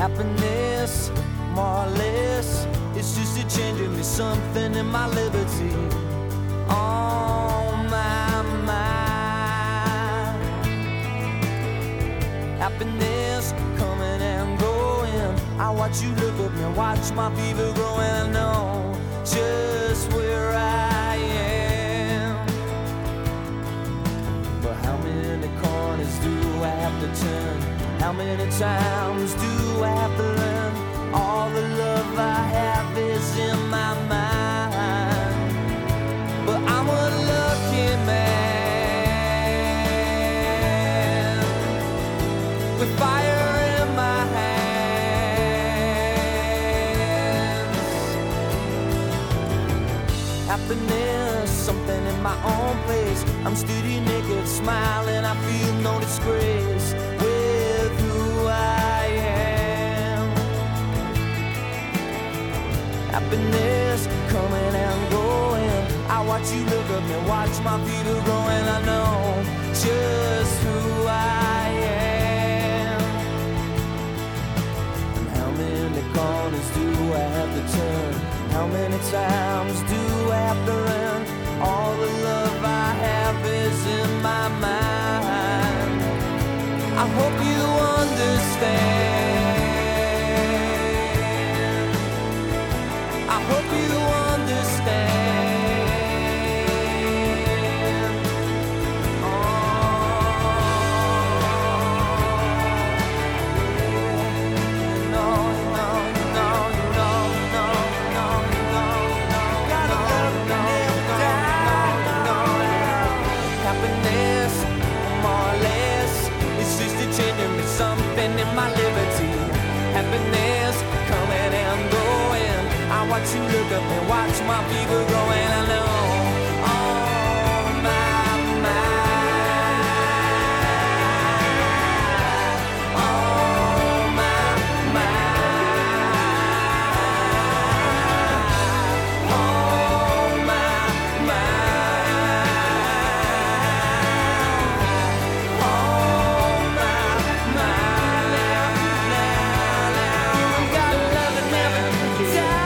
Happiness, more or less, it's just a change in me, something in my liberty. On my mind. Happiness coming and going. I watch you look at me, watch my fever growing. I know just where I am. But how many corners do I have to turn? How many times do I have to learn? All the love I have is in my mind. But I'm a lucky man with fire in my hands. Happiness, something in my own place. I'm steady naked, smiling, I feel no disgrace with who I am. Happiness coming and going. I watch you look at me, watch my feet are growing. I know just who I am. And how many corners do I have to turn? How many times do I have to learn? All the love I have is in my mind. I hope you understand. I hope you understand. Oh, no, no, no, no, no, no, no, no. Gotta love me now. Happiness, more or less, it's just a change in me, something in my liberty. Happiness coming and going. I watch you look up and watch my fever growing. I know on my mind, on my mind, on my mind, on my mind. Got love that never dies.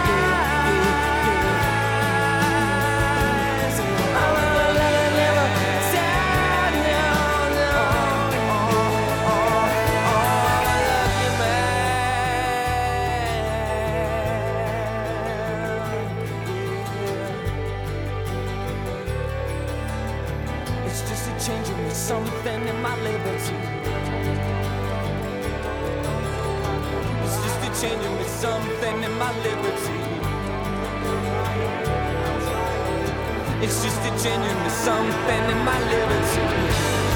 It's just a change in me, something in my liberty. It's just a change in me, something in my liberty. It's just a change in me, something in my liberty.